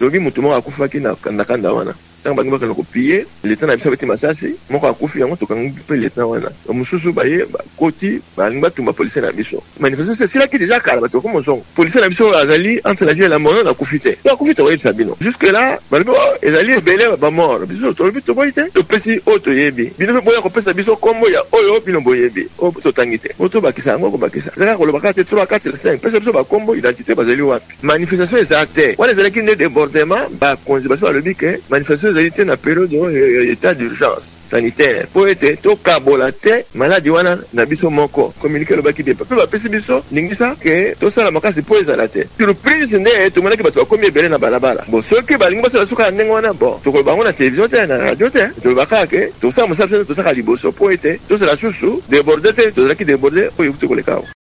soki mutu moko akufaki na kanda wana tanga bangi bakana kopiye leta na biso beti masasi moko akufi yango tokangi mpe leta wana mosusu baye bakoti balingi batumba polisi na biso manifestation esilaki deja kala bato bakoma ozongo polisi na biso azali entre la vie et la mort akufi te to akufi te koyebisa bino jusque là balobi ezali ebele bamort biso tolobi toboyi te topesi oyo toyebi bino mpe boya kopesa biso kombo ya oyo bino boyebi oyo totangi te oyo tobakisa yango kobakisa ezaka kolobaka te toloba 4-5 pesa biso bakombo identité bazali wapi manifestation eza te wana ezalaki nde débordement bakonzi baso balobi ke manifestation ezali te na période état d'urgence sanitaire po ete tokabola te maladi wana na biso moko communiqué lobaki bien mpe bapesi biso lingisa ke tosala makasi po ezala te surprise nde tomonaki bato bakomi ebele na balabala bon soki balingi basala suka na ndenge wana bon tokoloba yango na télévision te na radio te tolobaka ke tosala mosala biso tosaka liboso po ete tosala susu déborde te tozalaki déborde oyo tokoleka awa